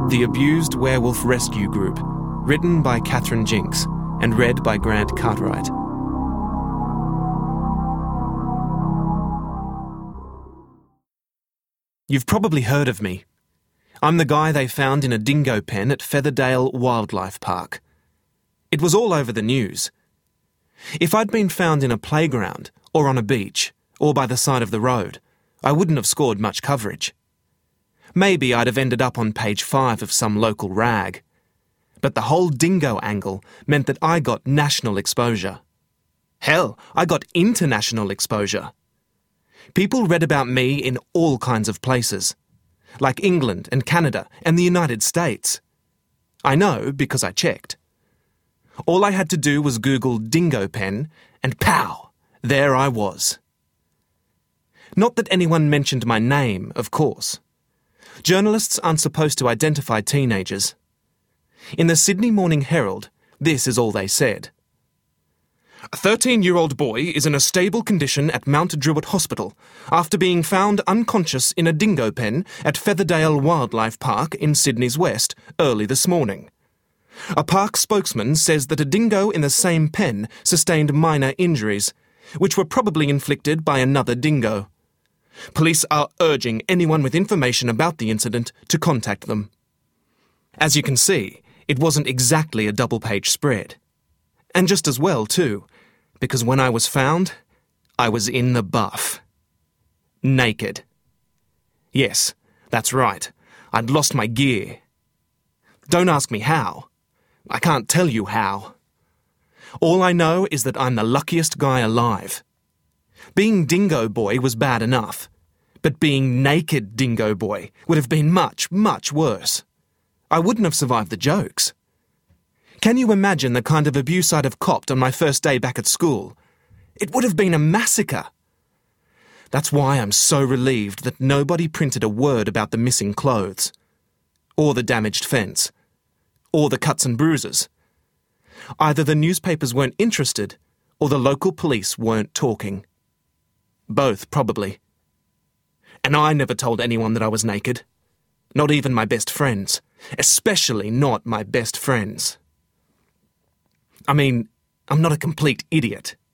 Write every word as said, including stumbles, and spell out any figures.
The Abused Werewolf Rescue Group, written by Catherine Jinks and read by Grant Cartwright. You've probably heard of me. I'm the guy they found in a dingo pen at Featherdale Wildlife Park. It was all over the news. If I'd been found in a playground, or on a beach, or by the side of the road, I wouldn't have scored much coverage. Maybe I'd have ended up on page five of some local rag. But the whole dingo angle meant that I got national exposure. Hell, I got international exposure. People read about me in all kinds of places, like England and Canada and the United States. I know because I checked. All I had to do was Google dingo pen, and pow, there I was. Not that anyone mentioned my name, of course. Journalists aren't supposed to identify teenagers. In the Sydney Morning Herald, this is all they said. A thirteen-year-old boy is in a stable condition at Mount Druitt Hospital after being found unconscious in a dingo pen at Featherdale Wildlife Park in Sydney's west early this morning. A park spokesman says that a dingo in the same pen sustained minor injuries, which were probably inflicted by another dingo. Police are urging anyone with information about the incident to contact them. As you can see, it wasn't exactly a double-page spread. And just as well, too, because when I was found, I was in the buff. Naked. Yes, that's right. I'd lost my gear. Don't ask me how. I can't tell you how. All I know is that I'm the luckiest guy alive. Being Dingo Boy was bad enough, but being naked Dingo Boy would have been much, much worse. I wouldn't have survived the jokes. Can you imagine the kind of abuse I'd have copped on my first day back at school? It would have been a massacre. That's why I'm so relieved that nobody printed a word about the missing clothes, or the damaged fence, or the cuts and bruises. Either the newspapers weren't interested, or the local police weren't talking. Both, probably. And I never told anyone that I was naked. Not even my best friends. Especially not my best friends. I mean, I'm not a complete idiot.